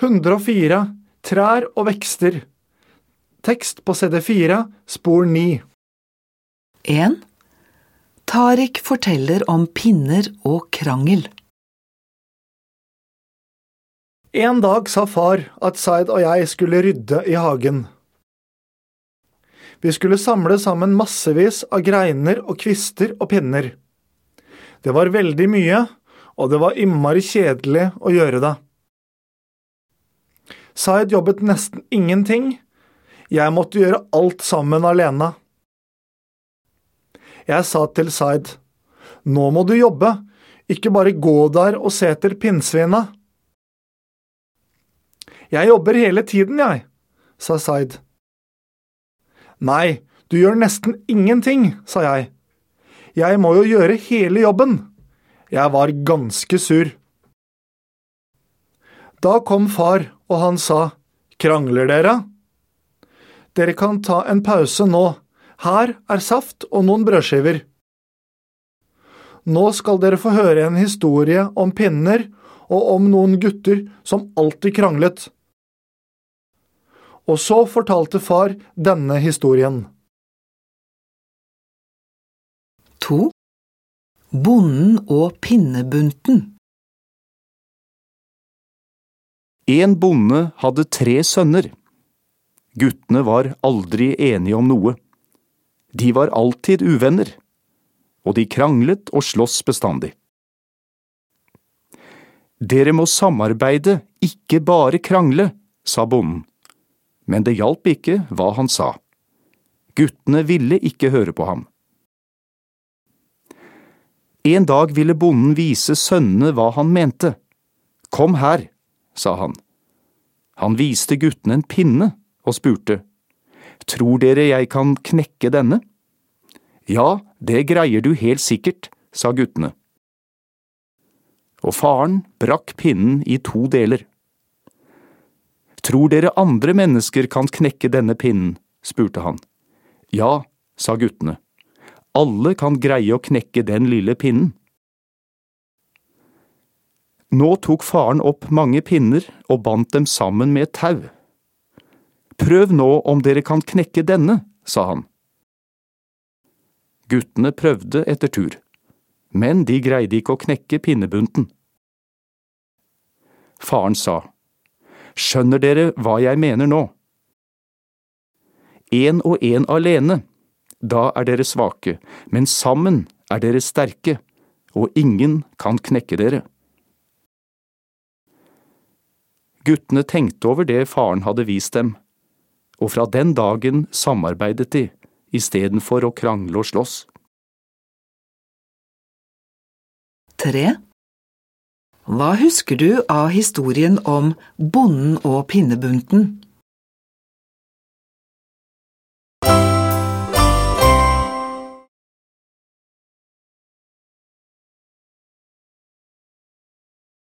104. Trær og vekster. Tekst på CD4, spor 9. 1. Tariq forteller om pinner og krangel. En dag sa far at Zaid og jeg skulle rydde i hagen. Vi skulle samle sammen massevis av greiner og kvister og pinner. Det var veldig mye, og det var innmari kjedelig å gjøre det. Zaid jobbet nesten ingenting. Jeg måtte gjøre alt sammen alene. Jeg sa til Zaid, «Nå må du jobbe, ikke bare gå der og se etter pinnsvina.» «Jeg jobber hele tiden, jeg», sa Zaid. «Nei, du gjør nesten ingenting», sa jeg. «Jeg må jo gjøre hele jobben.» Jeg var ganske sur. Da kom far, og han sa, «Krangler dere?» «Dere kan ta en pause nå. Her er saft og noen brødskiver.» «Nå skal dere få høre en historie om pinner og om noen gutter som alltid kranglet.» Og så fortalte far denne historien. 2. Bonden og pinnebunten. En bonde hadde 3 sønner. Guttene var aldri enige om noe. De var alltid uvenner, og de kranglet og sloss bestandig. «Dere må samarbeide, ikke bare krangle», sa bonden. Men det hjalp ikke hva han sa. Guttene ville ikke høre på ham. En dag ville bonden vise sønnene hva han mente. «Kom her», sa han. Han viste guttene en pinne og spurte, «Tror dere jeg kan knekke denne?» «Ja, det greier du helt sikkert», sa guttene. Og faren brakk pinnen i 2 deler. «Tror dere andre mennesker kan knekke denne pinnen?» spurte han. «Ja», sa guttene. «Alle kan greie å knekke den lille pinnen.» Nå tok faren opp mange pinner og bandt dem sammen med et tau. «Prøv nå om dere kan knekke denne», sa han. Guttene prøvde etter tur, men de greide ikke å knekke pinnebunten. Faren sa, «Skjønner dere hva jeg mener nå? En og en alene, da er dere svake, men sammen er dere sterke, og ingen kan knekke dere.» Guttene tenkte over det faren hadde vist dem, og fra den dagen samarbeidet de, i stedet for å krangle og slåss. 3. Hva husker du av historien om bonden og pinnebunten?